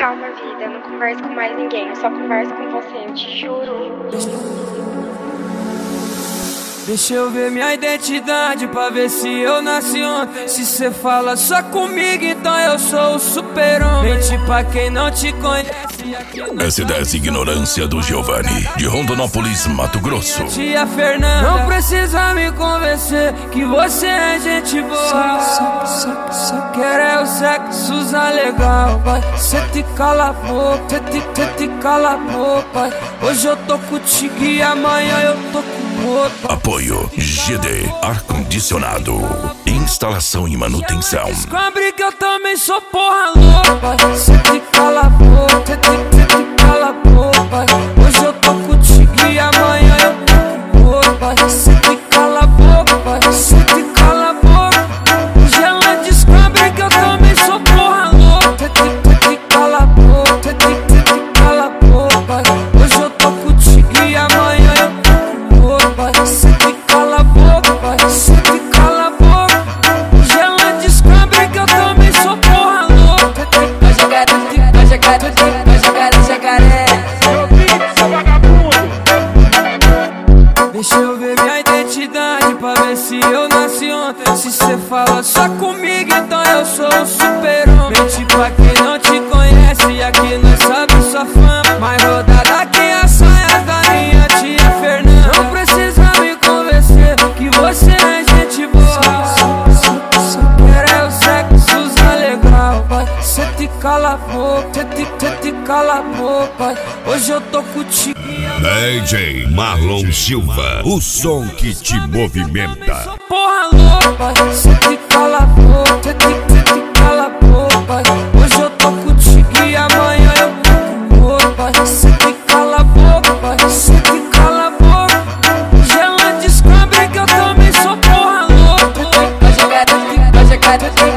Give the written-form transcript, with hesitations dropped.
Calma, vida, eu não converso com mais ninguém, eu só converso com você, eu te juro. Deixa eu ver minha identidade pra ver se eu nasci ontem. Se cê fala só comigo, então eu sou o super-homem. Mente pra quem não te conhece. S10 Ignorância do Giovanni, de Rondonópolis, Mato Grosso. Tia Fernanda, não precisa me convencer que você é gente boa. Só quer é o sexo legal, vai. Cê te cala a boca, cê te cala a boca. Hoje eu tô contigo e amanhã eu tô com outro. Apoio GD Ar-Condicionado, instalação e manutenção. Descobre que eu também sou porra louca. Cê te cala a boca, cê te cala a boca. Hoje eu tô contigo e amanhã eu tô com outro. Cê te cala a boca, cê te cala a boca. Hoje ela descobre que eu também sou porra louca. Cê te cala a boca, cê te cala a boca. Hoje eu tô contigo e amanhã eu tô com outro. Cê te cala a boca, cê te cala a boca. Hoje ela descobre que eu também sou porra louca. Vai jogar, vai jogar, vai jogar, jacaré. Deixa eu ver minha identidade pra ver se eu nasci ontem. Se cê fala só comigo, então eu sou o super-homem. Mente pra quem não te conhece, aqui nós sabe sua fama. Mais rodada que as saias da minha tia Fernanda. Não precisa me convencer que você é gente boa. Só quer é o sexo legal, vai. Cê te cala a boca, cê te cala a boca. Hoje eu tô contigo. DJ Marlon Silva, o som que te movimenta. Porra louca, cê te cala a boca, cê te cala a boca. Hoje eu tô contigo e amanhã eu tô com outro. Cê te cala a boca, cê te cala a boca. Hoje ela descobre que eu também sou porra louca. Vai jogar, vai jogar,